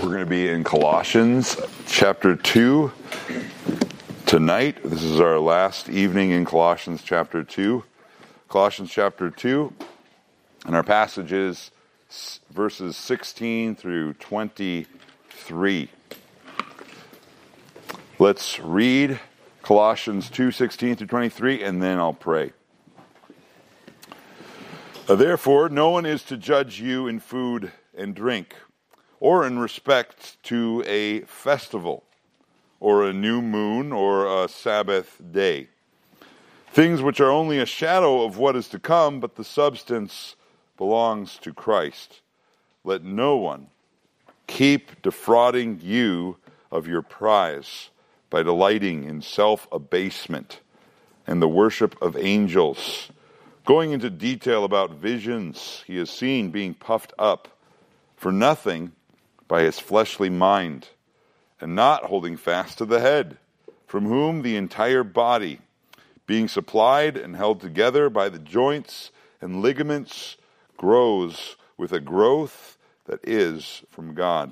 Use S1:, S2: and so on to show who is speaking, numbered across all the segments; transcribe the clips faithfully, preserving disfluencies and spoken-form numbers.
S1: We're going to be in Colossians chapter two tonight. This is our last evening in Colossians chapter two. Colossians chapter two, and our passage is verses sixteen through twenty-three. Let's read Colossians two, sixteen through twenty-three, and then I'll pray. Therefore, no one is to judge you in food and drink, or in respect to a festival, or a new moon, or a Sabbath day. Things which are only a shadow of what is to come, but the substance belongs to Christ. Let no one keep defrauding you of your prize by delighting in self-abasement and the worship of angels, going into detail about visions he has seen being puffed up for nothing by his fleshly mind, and not holding fast to the head, from whom the entire body, being supplied and held together by the joints and ligaments, grows with a growth that is from God.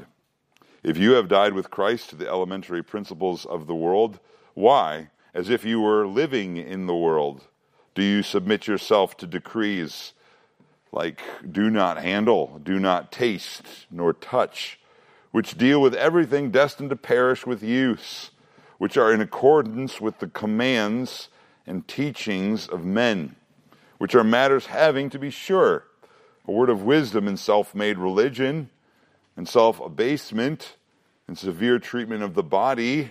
S1: If you have died with Christ to the elementary principles of the world, why, as if you were living in the world, do you submit yourself to decrees like do not handle, do not taste, nor touch, which deal with everything destined to perish with use, which are in accordance with the commands and teachings of men, which are matters having, to be sure, a word of wisdom in self-made religion, and self-abasement, and severe treatment of the body,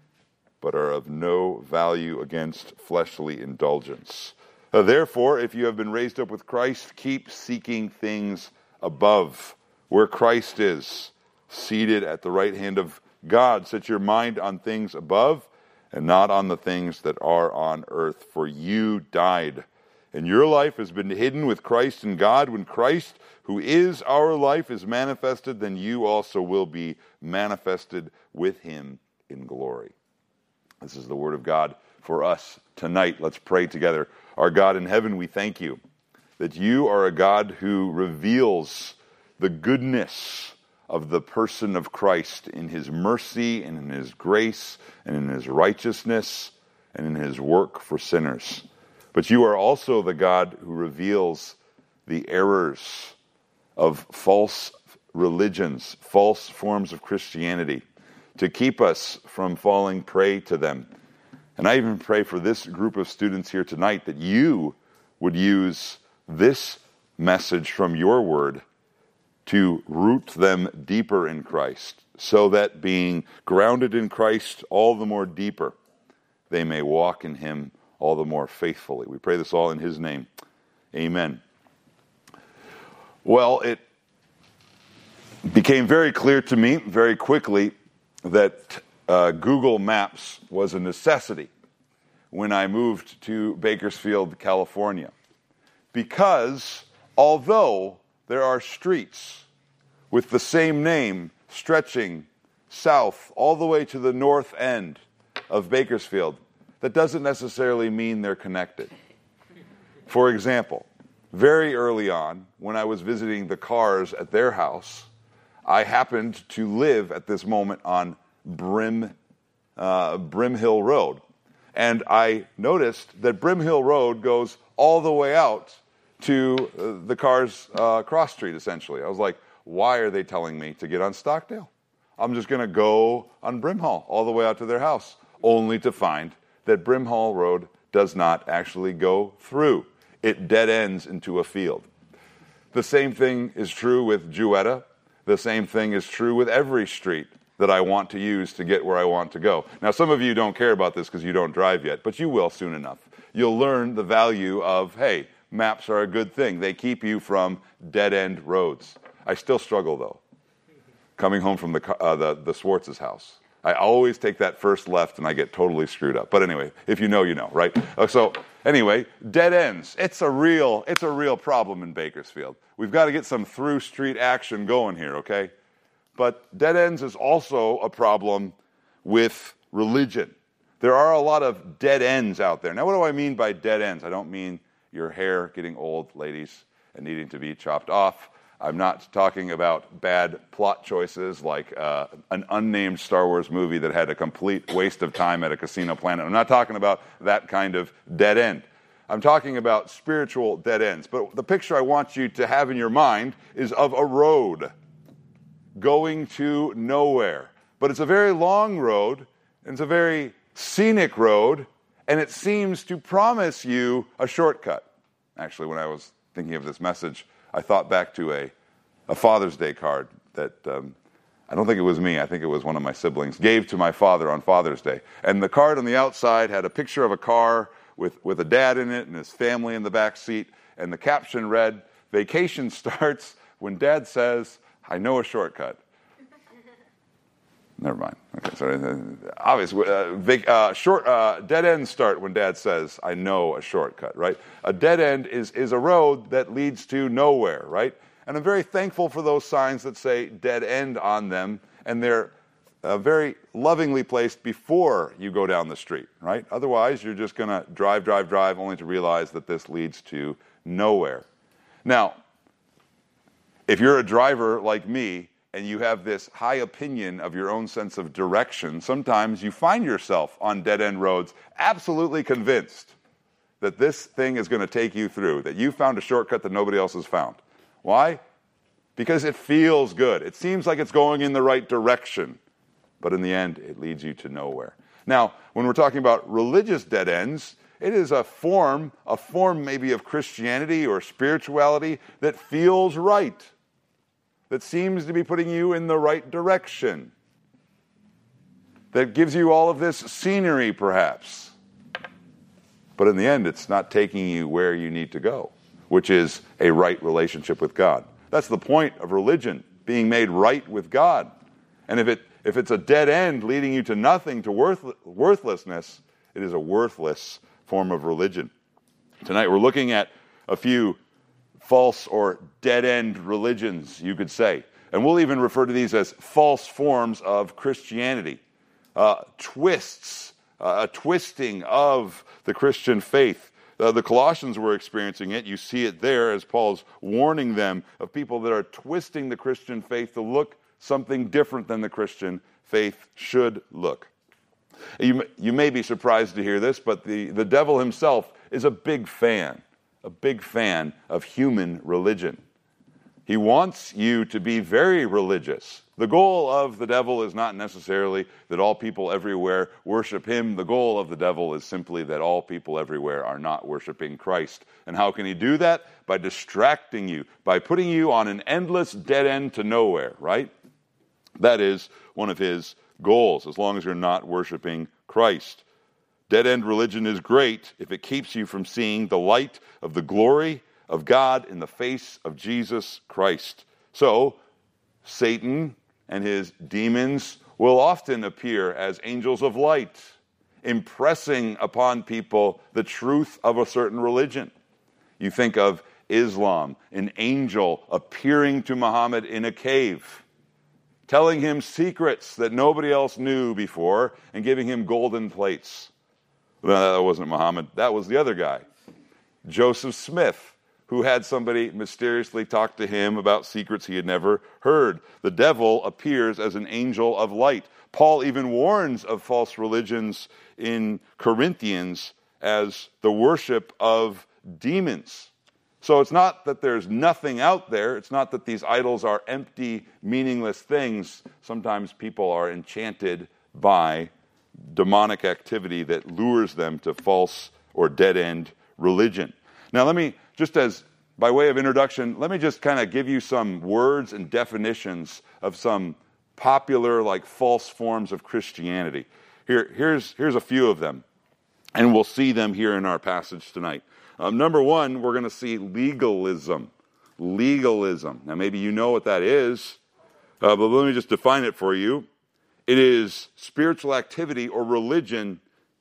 S1: but are of no value against fleshly indulgence. Uh, therefore, if you have been raised up with Christ, keep seeking things above, where Christ is, seated at the right hand of God. Set your mind on things above, and not on the things that are on earth. For you died, and your life has been hidden with Christ in God. When Christ, who is our life, is manifested, then you also will be manifested with him in glory. This is the word of God for us tonight. Let's pray together. Our God in heaven, we thank you that you are a God who reveals the goodness of the person of Christ in his mercy and in his grace and in his righteousness and in his work for sinners. But you are also the God who reveals the errors of false religions, false forms of Christianity, to keep us from falling prey to them. And I even pray for this group of students here tonight that you would use this message from your word to root them deeper in Christ, so that being grounded in Christ all the more deeper, they may walk in him all the more faithfully. We pray this all in his name. Amen. Well, it became very clear to me very quickly that uh, Google Maps was a necessity when I moved to Bakersfield, California. Because although there are streets with the same name stretching south all the way to the north end of Bakersfield, that doesn't necessarily mean they're connected. For example, very early on, when I was visiting the Cars at their house, I happened to live at this moment on Brim, uh, Brim Hill Road. And I noticed that Brim Hill Road goes all the way out to uh, the Cars uh, cross street, essentially. I was like, why are they telling me to get on Stockdale? I'm just going to go on Brimhall all the way out to their house, only to find that Brimhall Road does not actually go through. It dead ends into a field. The same thing is true with Jewetta. The same thing is true with every street that I want to use to get where I want to go. Now, some of you don't care about this because you don't drive yet, but you will soon enough. You'll learn the value of, hey, maps are a good thing. They keep you from dead-end roads. I still struggle, though, coming home from the, uh, the, the Swartz's house. I always take that first left, and I get totally screwed up. But anyway, if you know, you know, right? So anyway, dead ends. It's a real, it's a real problem in Bakersfield. We've got to get some through street action going here, okay? But dead ends is also a problem with religion. There are a lot of dead ends out there. Now, what do I mean by dead ends? I don't mean your hair getting old, ladies, and needing to be chopped off. I'm not talking about bad plot choices like uh, an unnamed Star Wars movie that had a complete waste of time at a casino planet. I'm not talking about that kind of dead end. I'm talking about spiritual dead ends. But the picture I want you to have in your mind is of a road going to nowhere. But it's a very long road, and it's a very scenic road, and it seems to promise you a shortcut. Actually, when I was thinking of this message, I thought back to a, a Father's Day card that um, I don't think it was me, I think it was one of my siblings, gave to my father on Father's Day. And the card on the outside had a picture of a car with, with a dad in it and his family in the back seat, and the caption read, "Vacation starts when Dad says, 'I know a shortcut.'" Never mind. Okay, so obviously, uh, vac- uh, short uh, dead ends start when Dad says, "I know a shortcut." Right? A dead end is is a road that leads to nowhere. Right? And I'm very thankful for those signs that say "dead end" on them, and they're uh, very lovingly placed before you go down the street. Right? Otherwise, you're just going to drive, drive, drive, only to realize that this leads to nowhere. Now, if you're a driver like me, and you have this high opinion of your own sense of direction, sometimes you find yourself on dead-end roads absolutely convinced that this thing is going to take you through, that you found a shortcut that nobody else has found. Why? Because it feels good. It seems like it's going in the right direction, but in the end, it leads you to nowhere. Now, when we're talking about religious dead ends, it is a form, a form maybe of Christianity or spirituality that feels right, that seems to be putting you in the right direction, that gives you all of this scenery, perhaps. But in the end, it's not taking you where you need to go, which is a right relationship with God. That's the point of religion, being made right with God. And if it if it's a dead end leading you to nothing, to worth, worthlessness, it is a worthless form of religion. Tonight we're looking at a few false or dead-end religions, you could say. And we'll even refer to these as false forms of Christianity. Uh, twists, uh, a twisting of the Christian faith. Uh, the Colossians were experiencing it. You see it there as Paul's warning them of people that are twisting the Christian faith to look something different than the Christian faith should look. You, you may be surprised to hear this, but the, the devil himself is a big fan. a big fan of human religion. He wants you to be very religious. The goal of the devil is not necessarily that all people everywhere worship him. The goal of the devil is simply that all people everywhere are not worshiping Christ. And how can he do that? By distracting you, by putting you on an endless dead end to nowhere, right? That is one of his goals, as long as you're not worshiping Christ. Dead-end religion is great if it keeps you from seeing the light of the glory of God in the face of Jesus Christ. So, Satan and his demons will often appear as angels of light, impressing upon people the truth of a certain religion. You think of Islam, an angel appearing to Muhammad in a cave, telling him secrets that nobody else knew before, and giving him golden plates. No, that wasn't Muhammad. That was the other guy, Joseph Smith, who had somebody mysteriously talk to him about secrets he had never heard. The devil appears as an angel of light. Paul even warns of false religions in Corinthians as the worship of demons. So it's not that there's nothing out there. It's not that these idols are empty, meaningless things. Sometimes people are enchanted by demonic activity that lures them to false or dead-end religion. Now, let me, just as by way of introduction, let me just kind of give you some words and definitions of some popular, like, false forms of Christianity. Here, here's, here's a few of them, and we'll see them here in our passage tonight. Um, number one, we're going to see legalism. Legalism. Now, maybe you know what that is, uh, but let me just define it for you. It is spiritual activity or religion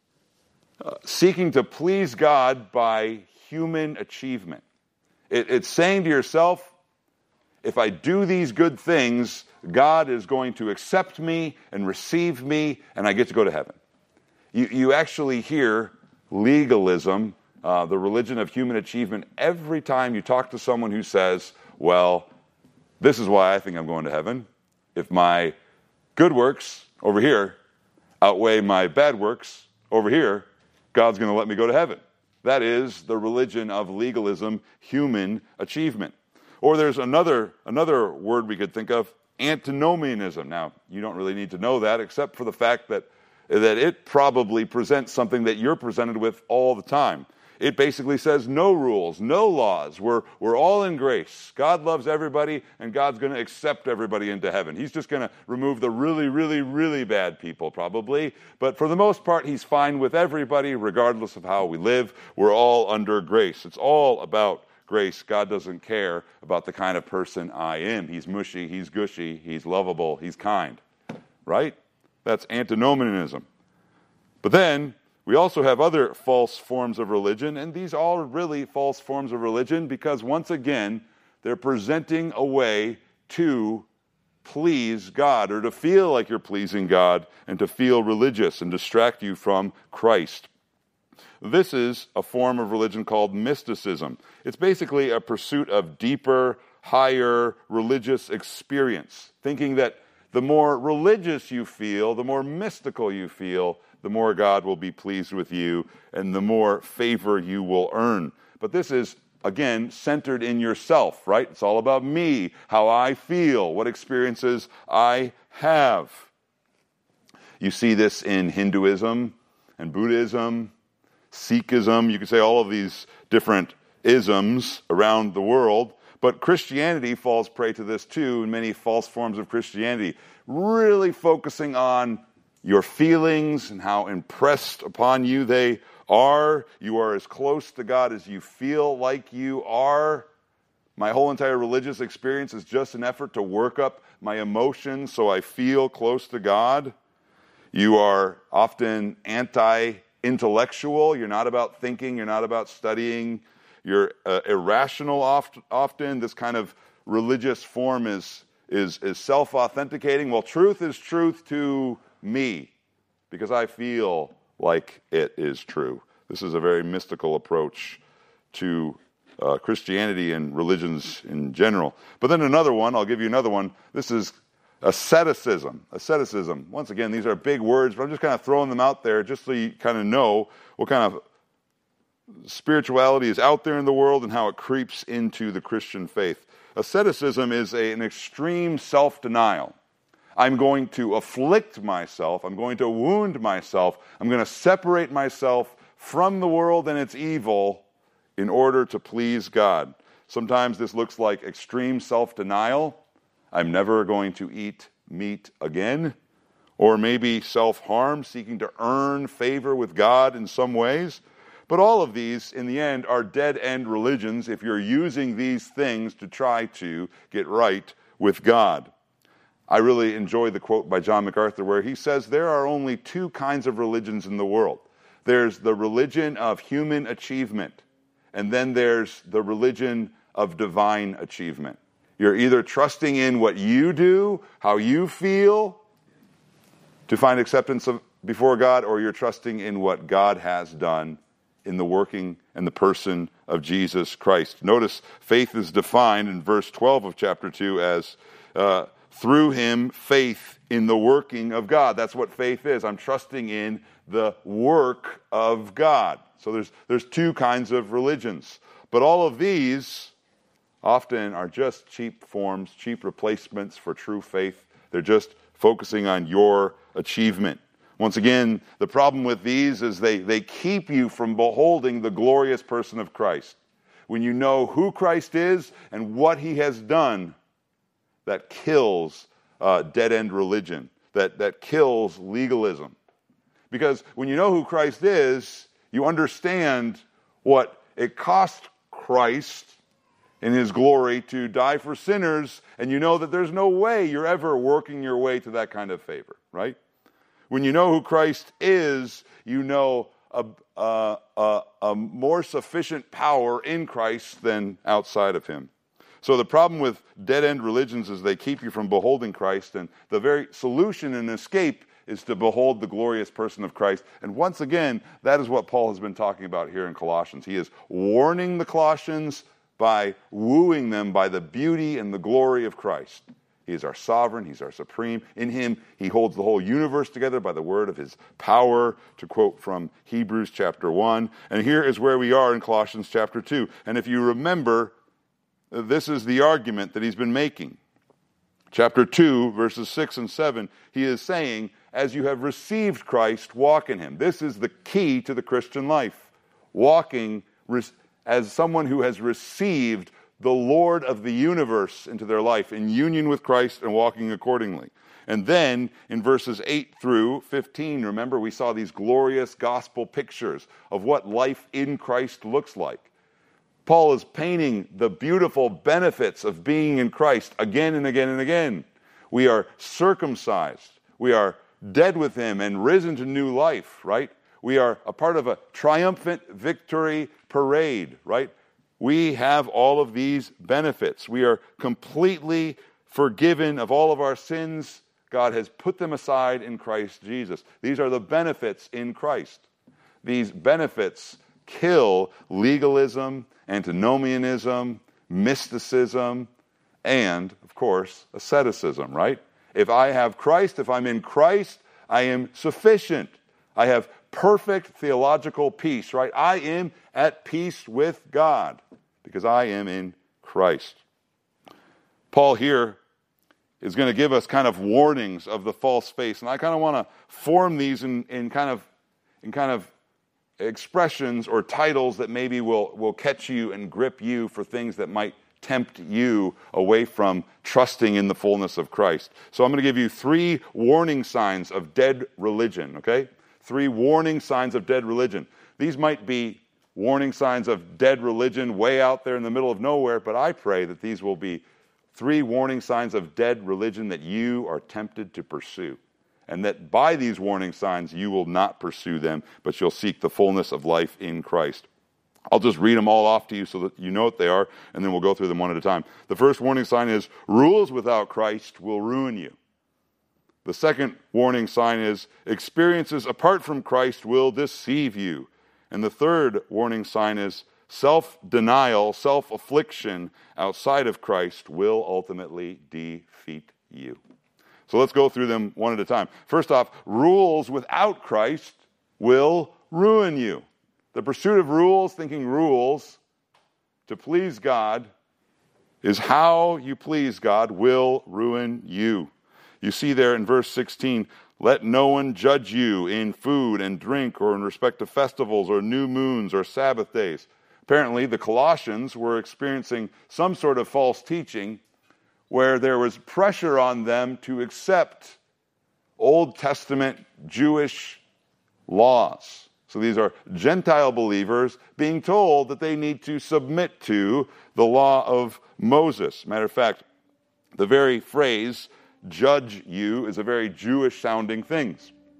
S1: uh, seeking to please God by human achievement. It, it's saying to yourself, if I do these good things, God is going to accept me and receive me, and I get to go to heaven. You, you actually hear legalism, uh, the religion of human achievement, every time you talk to someone who says, well, This is why I think I'm going to heaven. If my good works over here outweigh my bad works over here, God's going to let me go to heaven. That is the religion of legalism, human achievement. Or there's another, another word we could think of, antinomianism. Now, you don't really need to know that except for the fact that, that it probably presents something that you're presented with all the time. It basically says no rules, no laws. We're, we're all in grace. God loves everybody, and God's going to accept everybody into heaven. He's just going to remove the really, really, really bad people, probably. But for the most part, he's fine with everybody, regardless of how we live. We're all under grace. It's all about grace. God doesn't care about the kind of person I am. He's mushy, he's gushy, he's lovable, he's kind. Right? That's antinomianism. But then, we also have other false forms of religion, and these are really false forms of religion because, once again, they're presenting a way to please God or to feel like you're pleasing God and to feel religious and distract you from Christ. This is a form of religion called mysticism. It's basically a pursuit of deeper, higher religious experience, thinking that the more religious you feel, the more mystical you feel, the more God will be pleased with you, and the more favor you will earn. But this is, again, centered in yourself, right? It's all about me, how I feel, what experiences I have. You see this in Hinduism and Buddhism, Sikhism. You could say all of these different isms around the world. But Christianity falls prey to this too, in many false forms of Christianity, really focusing on your feelings and how impressed upon you they are. You are as close to God as you feel like you are. My whole entire religious experience is just an effort to work up my emotions so I feel close to God. You are often anti-intellectual. You're not about thinking. You're not about studying. You're uh, irrational oft, often. This kind of religious form is, is, is self-authenticating. Well, truth is truth to me, because I feel like it is true. This is a very mystical approach to uh, Christianity and religions in general. But then another one, I'll give you another one. This is asceticism. Asceticism. Once again, these are big words, but I'm just kind of throwing them out there just so you kind of know what kind of spirituality is out there in the world and how it creeps into the Christian faith. Asceticism is a, an extreme self-denial. I'm going to afflict myself. I'm going to wound myself. I'm going to separate myself from the world and its evil in order to please God. Sometimes this looks like extreme self-denial. I'm never going to eat meat again. Or maybe self-harm, seeking to earn favor with God in some ways. But all of these, in the end, are dead-end religions if you're using these things to try to get right with God. I really enjoy the quote by John MacArthur where he says there are only two kinds of religions in the world. There's the religion of human achievement, and then there's the religion of divine achievement. You're either trusting in what you do, how you feel, to find acceptance of, before God, or you're trusting in what God has done in the working and the person of Jesus Christ. Notice faith is defined in verse twelve of chapter two as uh, through him, faith in the working of God. That's what faith is. I'm trusting in the work of God. So there's there's two kinds of religions. But all of these often are just cheap forms, cheap replacements for true faith. They're just focusing on your achievement. Once again, the problem with these is they, they keep you from beholding the glorious person of Christ. When you know who Christ is and what he has done, that kills uh, dead-end religion, that, that kills legalism. Because when you know who Christ is, you understand what it cost Christ in his glory to die for sinners, and you know that there's no way you're ever working your way to that kind of favor, right? When you know who Christ is, you know a, a, a, a more sufficient power in Christ than outside of him. So the problem with dead-end religions is they keep you from beholding Christ, and the very solution and escape is to behold the glorious person of Christ. And once again, that is what Paul has been talking about here in Colossians. He is warning the Colossians by wooing them by the beauty and the glory of Christ. He is our sovereign. He's our supreme. In him, he holds the whole universe together by the word of his power, to quote from Hebrews chapter one. And here is where we are in Colossians chapter two. And if you remember, this is the argument that he's been making. Chapter two, verses six and seven, he is saying, as you have received Christ, walk in him. This is the key to the Christian life. Walking as someone who has received the Lord of the universe into their life in union with Christ and walking accordingly. And then in verses eight through fifteen, remember we saw these glorious gospel pictures of what life in Christ looks like. Paul is painting the beautiful benefits of being in Christ again and again and again. We are circumcised. We are dead with him and risen to new life, right? We are a part of a triumphant victory parade, right? We have all of these benefits. We are completely forgiven of all of our sins. God has put them aside in Christ Jesus. These are the benefits in Christ. These benefits kill legalism, antinomianism, mysticism, and, of course, asceticism, right? If I have Christ, if I'm in Christ, I am sufficient. I have perfect theological peace, right? I am at peace with God because I am in Christ. Paul here is going to give us kind of warnings of the false faith, and I kind of want to form these in, in kind of in kind of expressions or titles that maybe will, will catch you and grip you for things that might tempt you away from trusting in the fullness of Christ. So I'm going to give you three warning signs of dead religion, okay? Three warning signs of dead religion. These might be warning signs of dead religion way out there in the middle of nowhere, but I pray that these will be three warning signs of dead religion that you are tempted to pursue. And that by these warning signs, you will not pursue them, but you'll seek the fullness of life in Christ. I'll just read them all off to you so that you know what they are, and then we'll go through them one at a time. The first warning sign is, rules without Christ will ruin you. The second warning sign is, experiences apart from Christ will deceive you. And the third warning sign is, self-denial, self-affliction outside of Christ will ultimately defeat you. So let's go through them one at a time. First off, rules without Christ will ruin you. The pursuit of rules, thinking rules to please God, is how you please God, will ruin you. You see there in verse sixteen, let no one judge you in food and drink or in respect to festivals or new moons or Sabbath days. Apparently, the Colossians were experiencing some sort of false teaching where there was pressure on them to accept Old Testament Jewish laws. So these are Gentile believers being told that they need to submit to the law of Moses. Matter of fact, the very phrase, judge you, is a very Jewish-sounding thing.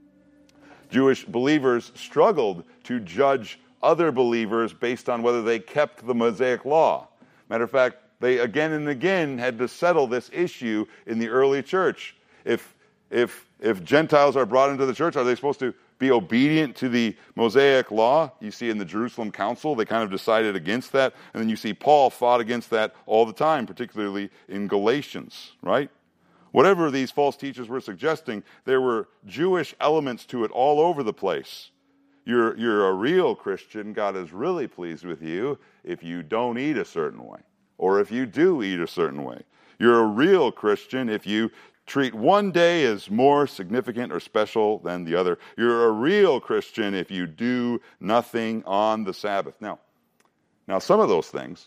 S1: Jewish believers struggled to judge other believers based on whether they kept the Mosaic law. Matter of fact, they again and again had to settle this issue in the early church. If, if, if Gentiles are brought into the church, are they supposed to be obedient to the Mosaic law? You see in the Jerusalem Council, they kind of decided against that. And then you see Paul fought against that all the time, particularly in Galatians, right? Whatever these false teachers were suggesting, there were Jewish elements to it all over the place. You're, you're a real Christian. God is really pleased with you if you don't eat a certain way, or if you do eat a certain way. You're a real Christian if you treat one day as more significant or special than the other. You're a real Christian if you do nothing on the Sabbath. Now, now some of those things,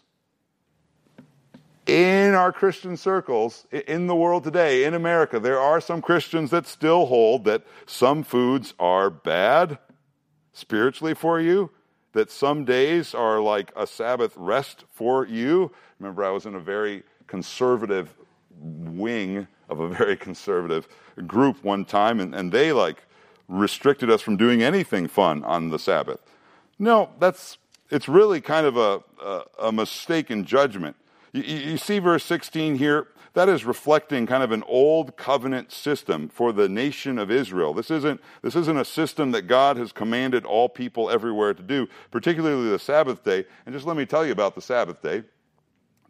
S1: in our Christian circles, in the world today, in America, there are some Christians that still hold that some foods are bad spiritually for you, that some days are like a Sabbath rest for you. Remember, I was in a very conservative wing of a very conservative group one time, and, and they like restricted us from doing anything fun on the Sabbath. No, that's it's really kind of a, a, a mistaken judgment. You, you see verse sixteen here, that is reflecting kind of an old covenant system for the nation of Israel. This isn't, this isn't a system that God has commanded all people everywhere to do, particularly the Sabbath day. And just let me tell you about the Sabbath day.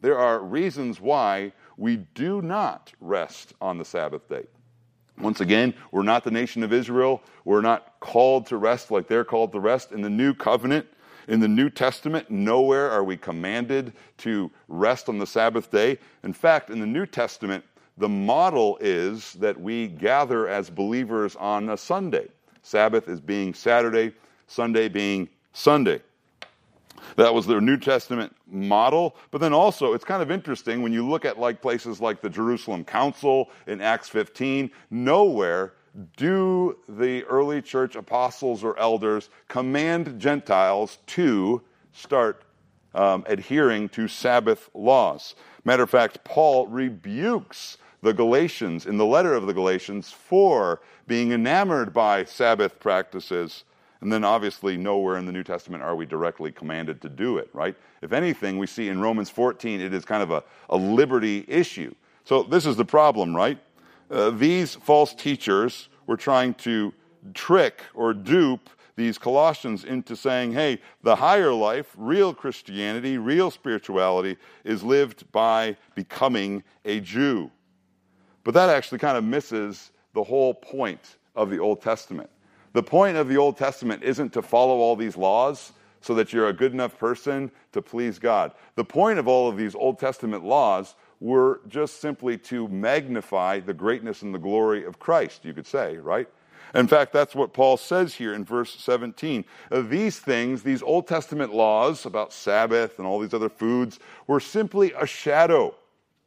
S1: there are reasons why we do not rest on the Sabbath day. Once again, we're not the nation of Israel. We're not called to rest like they're called to rest. In the New Covenant, in the New Testament, nowhere are we commanded to rest on the Sabbath day. In fact, in the New Testament, the model is that we gather as believers on a Sunday. Sabbath is being Saturday, Sunday being Sunday. That was their New Testament model. But then also, it's kind of interesting when you look at like places like the Jerusalem Council in Acts fifteen, nowhere do the early church apostles or elders command Gentiles to start um, adhering to Sabbath laws. Matter of fact, Paul rebukes the Galatians in the letter of the Galatians for being enamored by Sabbath practices. And then obviously nowhere in the New Testament are we directly commanded to do it, right? If anything, we see in Romans fourteen, it is kind of a, a liberty issue. So this is the problem, right? Uh, these false teachers were trying to trick or dupe these Colossians into saying, hey, the higher life, real Christianity, real spirituality is lived by becoming a Jew. But that actually kind of misses the whole point of the Old Testament. The point of the Old Testament isn't to follow all these laws so that you're a good enough person to please God. The point of all of these Old Testament laws were just simply to magnify the greatness and the glory of Christ, you could say, right? In fact, that's what Paul says here in verse seventeen. Uh, these things, these Old Testament laws about Sabbath and all these other foods, were simply a shadow.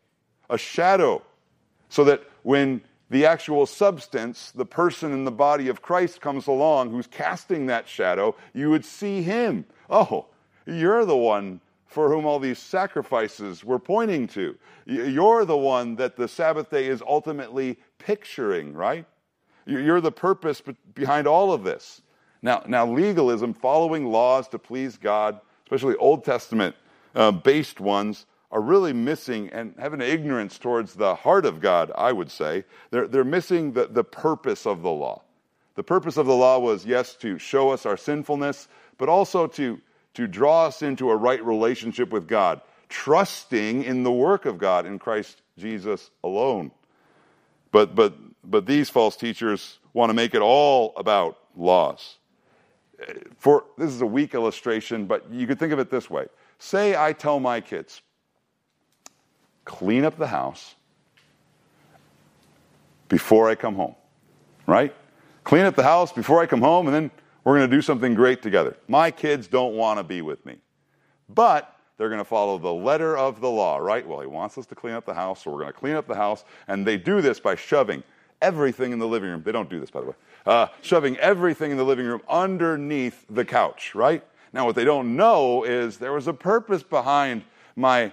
S1: A shadow. So that when the actual substance, the person in the body of Christ comes along who's casting that shadow, you would see him. Oh, you're the one for whom all these sacrifices were pointing to. You're the one that the Sabbath day is ultimately picturing, right? You're the purpose behind all of this. Now, now legalism, following laws to please God, especially Old Testament uh, based ones, are really missing and have an ignorance towards the heart of God, I would say. They're, they're missing the, the purpose of the law. The purpose of the law was, yes, to show us our sinfulness, but also to, to draw us into a right relationship with God, trusting in the work of God in Christ Jesus alone. But, but, but these false teachers want to make it all about laws. For this is a weak illustration, but you could think of it this way. Say I tell my kids, clean up the house before I come home, right? Clean up the house before I come home, and then we're going to do something great together. My kids don't want to be with me, but they're going to follow the letter of the law, right? Well, he wants us to clean up the house, so we're going to clean up the house, and they do this by shoving everything in the living room. They don't do this, by the way. Uh, shoving everything in the living room underneath the couch, right? Now, what they don't know is there was a purpose behind my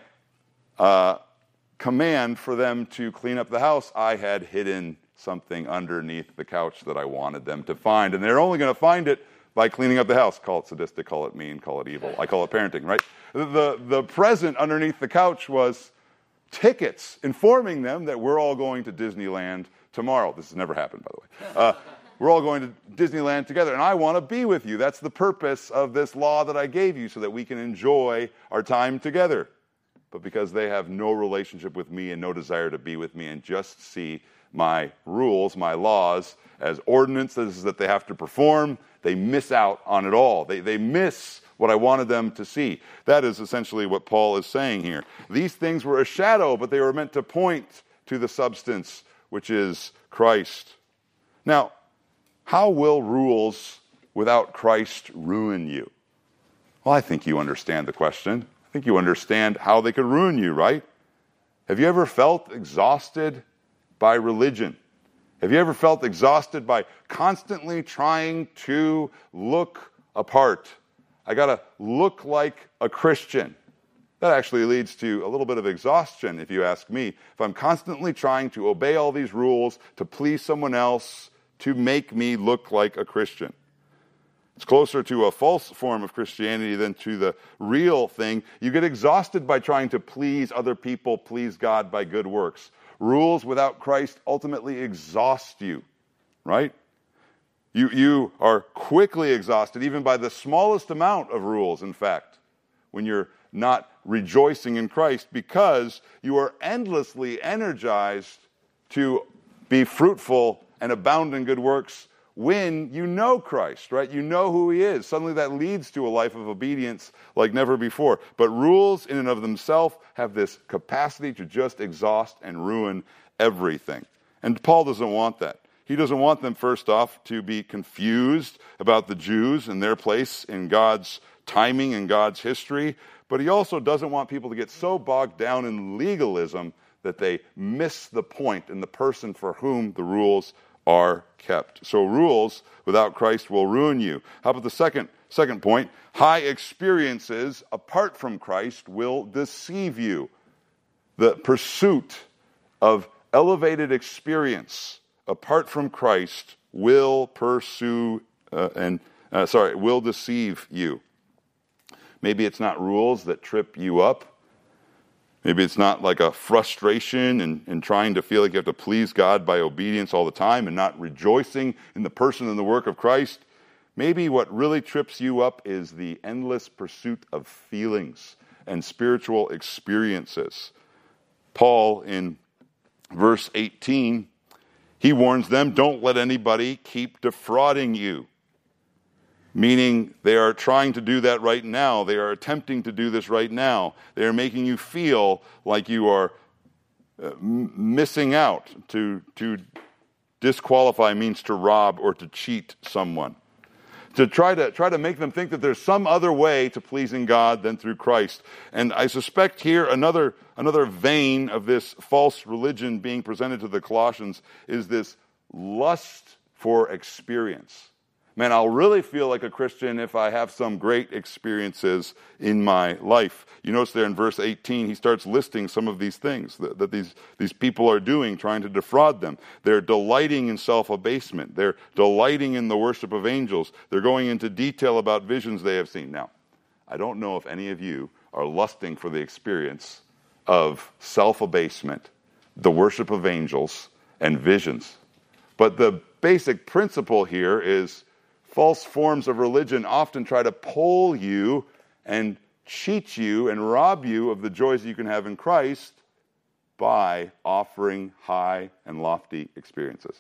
S1: uh, command for them to clean up the house. I had hidden something underneath the couch that I wanted them to find, and they're only going to find it by cleaning up the house. Call it sadistic, call it mean, call it evil. I call it parenting, right? The, the present underneath the couch was tickets informing them that we're all going to Disneyland tomorrow. This has never happened, by the way. Uh, we're all going to Disneyland together, and I want to be with you. That's the purpose of this law that I gave you, so that we can enjoy our time together. But because they have no relationship with me and no desire to be with me and just see my rules, my laws, as ordinances that they have to perform, they miss out on it all. They, they miss what I wanted them to see. That is essentially what Paul is saying here. These things were a shadow, but they were meant to point to the substance, which is Christ. Now, how will rules without Christ ruin you? Well, I think you understand the question. I think you understand how they could ruin you, right? Have you ever felt exhausted by religion? Have you ever felt exhausted by constantly trying to look apart? I got to look like a Christian. That actually leads to a little bit of exhaustion, if you ask me. If I'm constantly trying to obey all these rules, to please someone else, to make me look like a Christian. It's closer to a false form of Christianity than to the real thing. You get exhausted by trying to please other people, please God by good works. Rules without Christ ultimately exhaust you, right? You, you are quickly exhausted, even by the smallest amount of rules, in fact, when you're not rejoicing in Christ because you are endlessly energized to be fruitful and abound in good works when you know Christ, right? You know who he is. Suddenly that leads to a life of obedience like never before. But rules in and of themselves have this capacity to just exhaust and ruin everything. And Paul doesn't want that. He doesn't want them, first off, to be confused about the Jews and their place in God's timing and God's history. But he also doesn't want people to get so bogged down in legalism that they miss the point and the person for whom the rules are kept. So rules without Christ will ruin you. How about the second second point? High experiences apart from Christ will deceive you. The pursuit of elevated experience apart from Christ will pursue uh, and uh, sorry, will deceive you. Maybe it's not rules that trip you up. Maybe it's not like a frustration and, and trying to feel like you have to please God by obedience all the time and not rejoicing in the person and the work of Christ. Maybe what really trips you up is the endless pursuit of feelings and spiritual experiences. Paul, in verse eighteen, he warns them, don't let anybody keep defrauding you. Meaning they are trying to do that right now. They are attempting to do this right now. They are making you feel like you are uh, m- missing out. To, to disqualify means to rob or to cheat someone. To try to try to make them think that there's some other way to pleasing God than through Christ. And I suspect here another another vein of this false religion being presented to the Colossians is this lust for experience. Man, I'll really feel like a Christian if I have some great experiences in my life. You notice there in verse eighteen, he starts listing some of these things that, that these, these people are doing, trying to defraud them. They're delighting in self-abasement. They're delighting in the worship of angels. They're going into detail about visions they have seen. Now, I don't know if any of you are lusting for the experience of self-abasement, the worship of angels, and visions. But the basic principle here is false forms of religion often try to pull you and cheat you and rob you of the joys you can have in Christ by offering high and lofty experiences.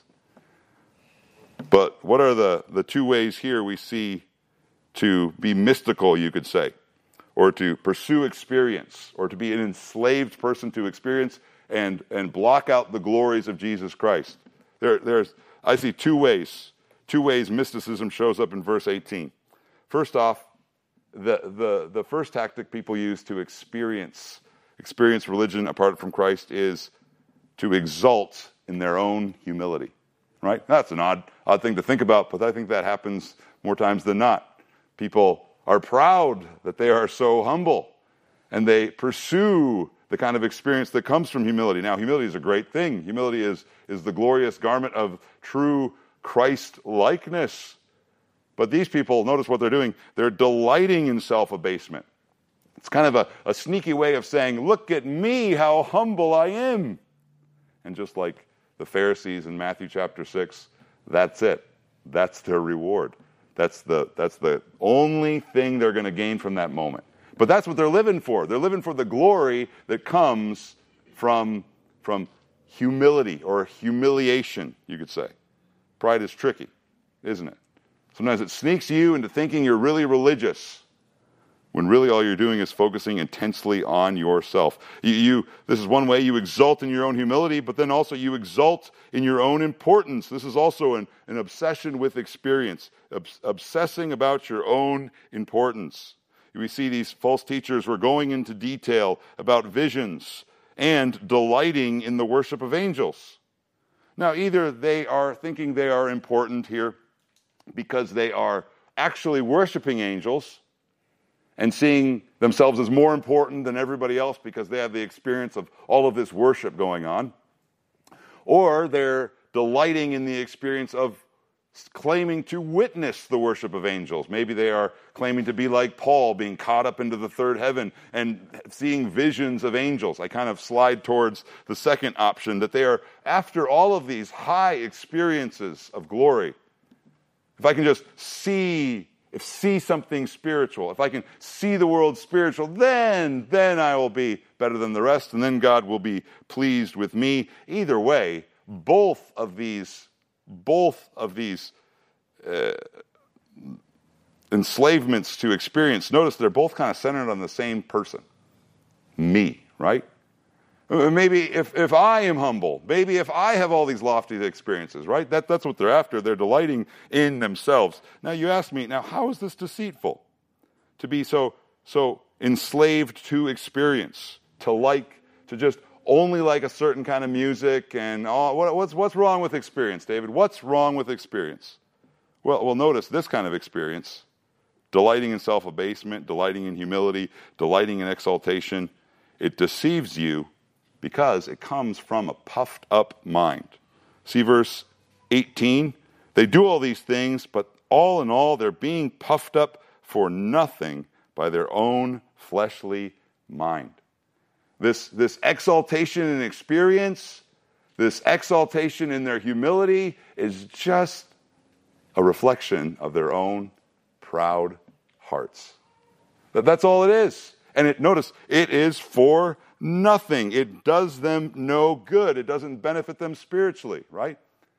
S1: But what are the, the two ways here we see to be mystical, you could say, or to pursue experience, or to be an enslaved person to experience and, and block out the glories of Jesus Christ? There, there's, I see two ways. Two ways mysticism shows up in verse eighteen. First off, the, the, the first tactic people use to experience, experience religion apart from Christ is to exult in their own humility. Right? That's an odd, odd thing to think about, but I think that happens more times than not. People are proud that they are so humble, and they pursue the kind of experience that comes from humility. Now, humility is a great thing. Humility is, is the glorious garment of true Christ-likeness. But these people, notice what they're doing. They're delighting in self-abasement. It's kind of a, a sneaky way of saying, look at me, how humble I am. And just like the Pharisees in Matthew chapter six, that's it. That's their reward. That's the, that's the only thing they're going to gain from that moment. But that's what they're living for. They're living for the glory that comes from, from humility or humiliation, you could say. Pride is tricky, isn't it? Sometimes it sneaks you into thinking you're really religious when really all you're doing is focusing intensely on yourself. You, you, this is one way you exult in your own humility, but then also you exult in your own importance. This is also an, an obsession with experience, obs- obsessing about your own importance. We see these false teachers were going into detail about visions and delighting in the worship of angels. Now, either they are thinking they are important here because they are actually worshiping angels and seeing themselves as more important than everybody else because they have the experience of all of this worship going on, or they're delighting in the experience of claiming to witness the worship of angels. Maybe they are claiming to be like Paul, being caught up into the third heaven and seeing visions of angels. I kind of slide towards the second option, that they are after all of these high experiences of glory. If I can just see if see something spiritual, if I can see the world spiritual, then, then I will be better than the rest, and then God will be pleased with me. Either way, both of these, both of these uh, enslavements to experience, notice they're both kind of centered on the same person, me, right? Maybe if, if I am humble, maybe if I have all these lofty experiences, right? That, that's what they're after. They're delighting in themselves. Now you ask me, now how is this deceitful? To be so, so enslaved to experience, to like, to just only like a certain kind of music and all, what, what's, what's wrong with experience, David? What's wrong with experience? Well, well, notice this kind of experience, delighting in self-abasement, delighting in humility, delighting in exaltation, it deceives you because it comes from a puffed up mind. See verse eighteen? They do all these things, but all in all, they're being puffed up for nothing by their own fleshly mind. This, this exaltation in experience, this exaltation in their humility is just a reflection of their own proud hearts. That, that's all it is. And it, notice, it is for nothing. It does them no good. It doesn't benefit them spiritually, right?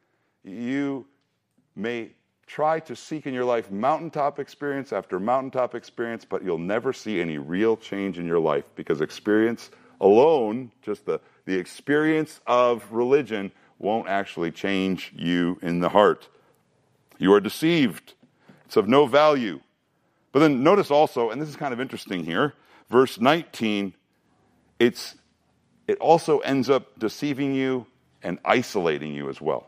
S1: You may try to seek in your life mountaintop experience after mountaintop experience, but you'll never see any real change in your life because experience alone, just the, the experience of religion, won't actually change you in the heart. You are deceived. It's of no value. But then notice also, and this is kind of interesting here, verse nineteen, it's it also ends up deceiving you and isolating you as well.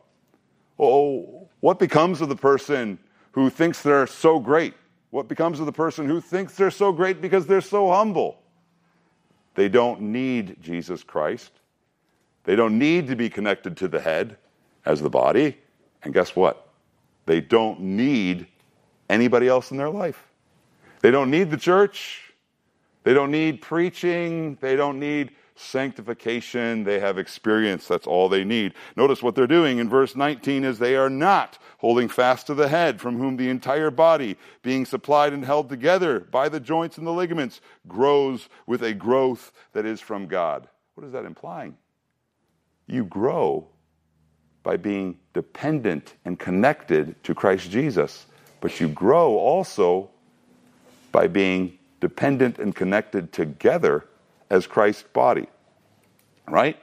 S1: Oh, what becomes of the person who thinks they're so great? What becomes of the person who thinks they're so great because they're so humble? They don't need Jesus Christ. They don't need to be connected to the head as the body. And guess what? They don't need anybody else in their life. They don't need the church. They don't need preaching. They don't need sanctification. They have experience. That's all they need. Notice what they're doing in verse nineteen is they are not holding fast to the head, from whom the entire body, being supplied and held together by the joints and the ligaments, grows with a growth that is from God. What is that implying? You grow by being dependent and connected to Christ Jesus, but you grow also by being dependent and connected together as Christ's body, right?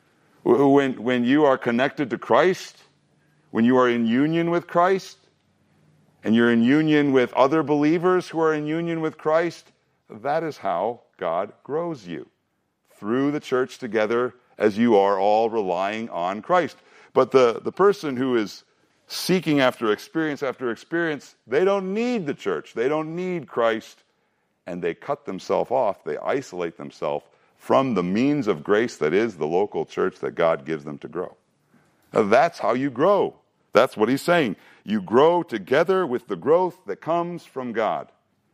S1: When, when you are connected to Christ, when you are in union with Christ, and you're in union with other believers who are in union with Christ, that is how God grows you, through the church together as you are all relying on Christ. But the, the person who is seeking after experience after experience, they don't need the church. They don't need Christ. And they cut themselves off. They isolate themselves from the means of grace that is the local church that God gives them to grow. Now, that's how you grow. That's what he's saying. You grow together with the growth that comes from God.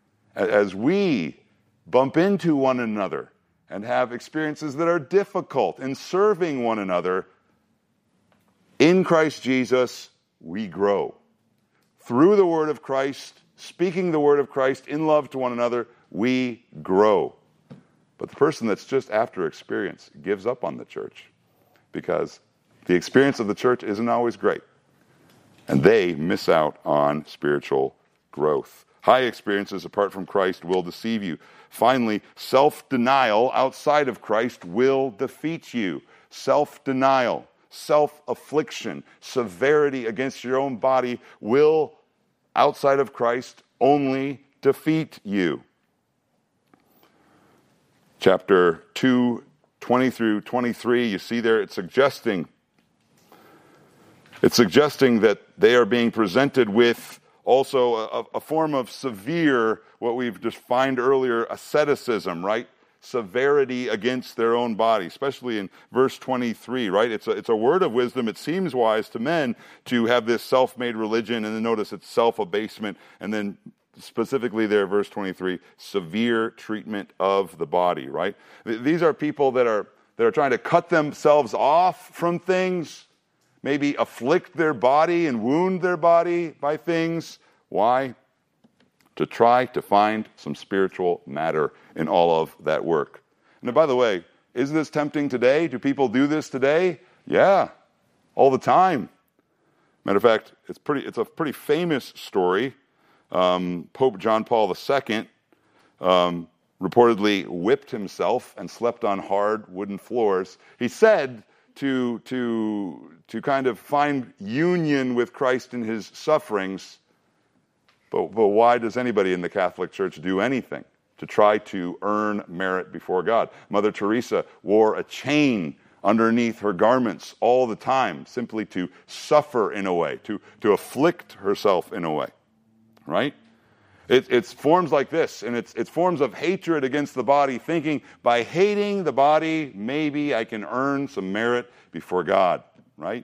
S1: As we bump into one another and have experiences that are difficult in serving one another, in Christ Jesus, we grow. Through the word of Christ, speaking the word of Christ in love to one another, we grow. But the person that's just after experience gives up on the church because the experience of the church isn't always great. And they miss out on spiritual growth. High experiences apart from Christ will deceive you. Finally, self-denial outside of Christ will defeat you. Self-denial, self-affliction, severity against your own body will, outside of Christ, only defeat you. Chapter two, twenty through twenty-three, you see there, it's suggesting, it's suggesting that they are being presented with also a, a form of severe, what we've defined earlier, asceticism, right? Severity against their own body, especially in verse twenty-three, right? It's a, it's a word of wisdom. It seems wise to men to have this self-made religion, and then notice it's self-abasement, and then specifically there, verse twenty-three, severe treatment of the body, right? These are people that are that are trying to cut themselves off from things, maybe afflict their body and wound their body by things. Why? to try to find some spiritual matter in all of that work. And by the way, is this tempting today? Do people do this today? Yeah, all the time. Matter of fact, it's pretty. It's a pretty famous story. Um, Pope John Paul the Second um, reportedly whipped himself and slept on hard wooden floors. He said to to to kind of find union with Christ in his sufferings. But, but why does anybody in the Catholic Church do anything to try to earn merit before God? Mother Teresa wore a chain underneath her garments all the time, simply to suffer in a way, to, to afflict herself in a way, right? It, it's forms like this, and it's, it's forms of hatred against the body, thinking by hating the body, maybe I can earn some merit before God, right?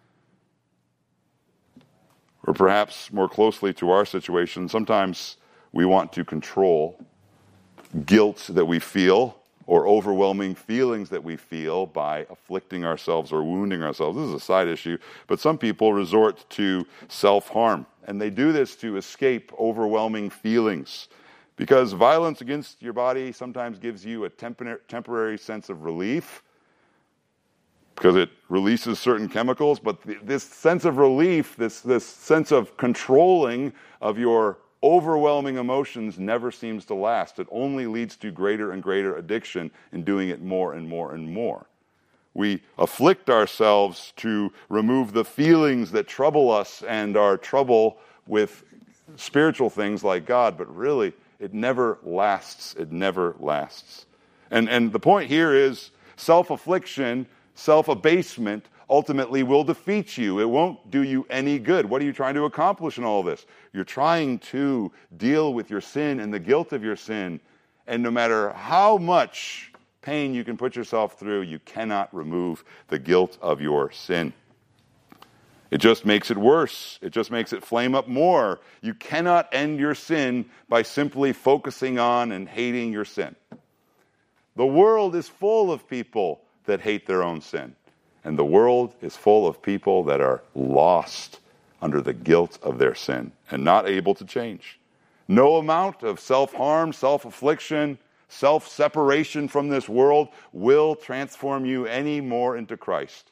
S1: Or perhaps more closely to our situation, sometimes we want to control guilt that we feel or overwhelming feelings that we feel by afflicting ourselves or wounding ourselves. This is a side issue, but some people resort to self-harm, and they do this to escape overwhelming feelings because violence against your body sometimes gives you a tempor- temporary sense of relief because it releases certain chemicals, but th- this sense of relief, this, this sense of controlling of your overwhelming emotions never seems to last. It only leads to greater and greater addiction in doing it more and more and more. We afflict ourselves to remove the feelings that trouble us and our trouble with spiritual things like God, but really, it never lasts. It never lasts. And, and the point here is self-affliction, self-abasement ultimately will defeat you. It won't do you any good. What are you trying to accomplish in all this? You're trying to deal with your sin and the guilt of your sin. And no matter how much pain you can put yourself through, you cannot remove the guilt of your sin. It just makes it worse. It just makes it flame up more. You cannot end your sin by simply focusing on and hating your sin. The world is full of people that hate their own sin. And the world is full of people that are lost under the guilt of their sin and not able to change. No amount of self-harm, self-affliction, self-separation from this world will transform you any more into Christ.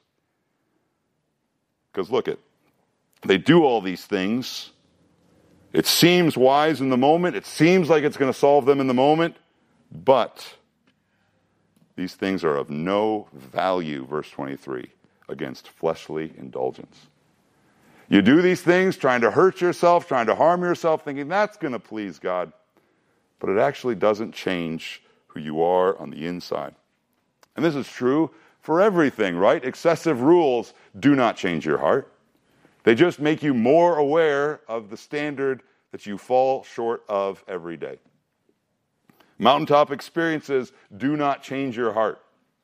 S1: Because look it, they do all these things. It seems wise in the moment. It seems like it's going to solve them in the moment. But these things are of no value, verse twenty-three, against fleshly indulgence. You do these things trying to hurt yourself, trying to harm yourself, thinking that's going to please God. But it actually doesn't change who you are on the inside. And this is true for everything, right? Excessive rules do not change your heart. They just make you more aware of the standard that you fall short of every day. Mountaintop experiences do not change your heart.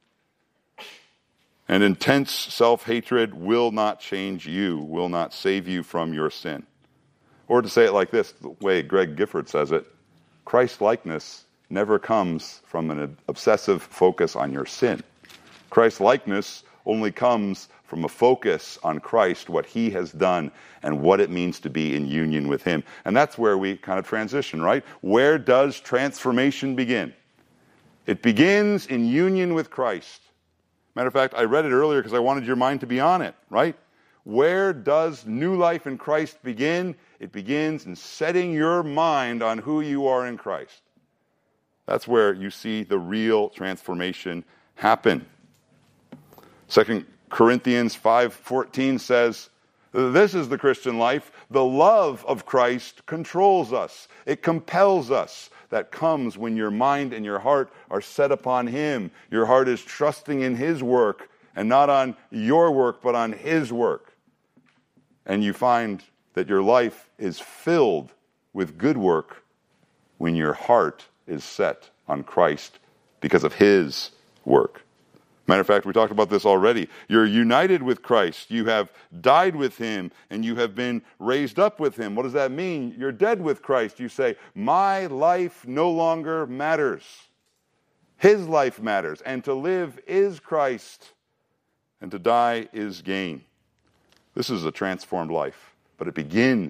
S1: And intense self-hatred will not change you, will not save you from your sin. Or to say it like this, the way Greg Gifford says it, Christ-likeness never comes from an obsessive focus on your sin. Christ-likeness only comes from a focus on Christ, what he has done, and what it means to be in union with him. And that's where we kind of transition, right? Where does transformation begin? It begins in union with Christ. Matter of fact, I read it earlier because I wanted your mind to be on it, right? Where does new life in Christ begin? It begins in setting your mind on who you are in Christ. That's where you see the real transformation happen. Second Corinthians five fourteen says, this is the Christian life. The love of Christ controls us. It compels us. That comes when your mind and your heart are set upon him. Your heart is trusting in his work and not on your work, but on his work. And you find that your life is filled with good work when your heart is set on Christ because of his work. Matter of fact, we talked about this already. You're united with Christ. You have died with him, and you have been raised up with him. What does that mean? You're dead with Christ. You say, my life no longer matters. His life matters. And to live is Christ, and to die is gain. This is a transformed life, but it begins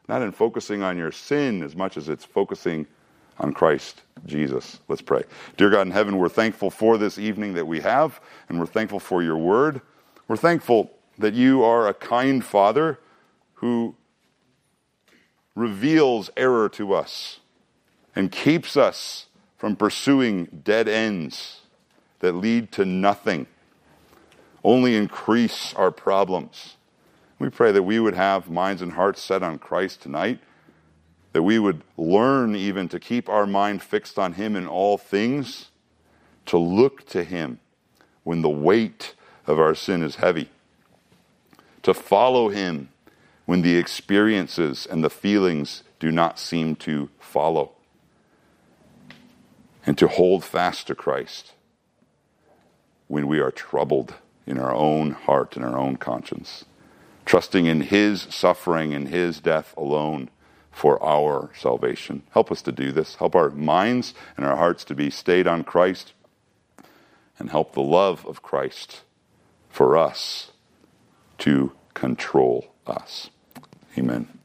S1: not in focusing on your sin as much as it's focusing on Christ Jesus. Let's pray. Dear God in heaven, we're thankful for this evening that we have, and we're thankful for your word. We're thankful that you are a kind Father who reveals error to us and keeps us from pursuing dead ends that lead to nothing, only increase our problems. We pray that we would have minds and hearts set on Christ tonight, that we would learn even to keep our mind fixed on him in all things, to look to him when the weight of our sin is heavy, to follow him when the experiences and the feelings do not seem to follow, and to hold fast to Christ when we are troubled in our own heart and our own conscience, trusting in his suffering and his death alone for our salvation. Help us to do this. Help our minds and our hearts to be stayed on Christ, and help the love of Christ for us to control us. Amen.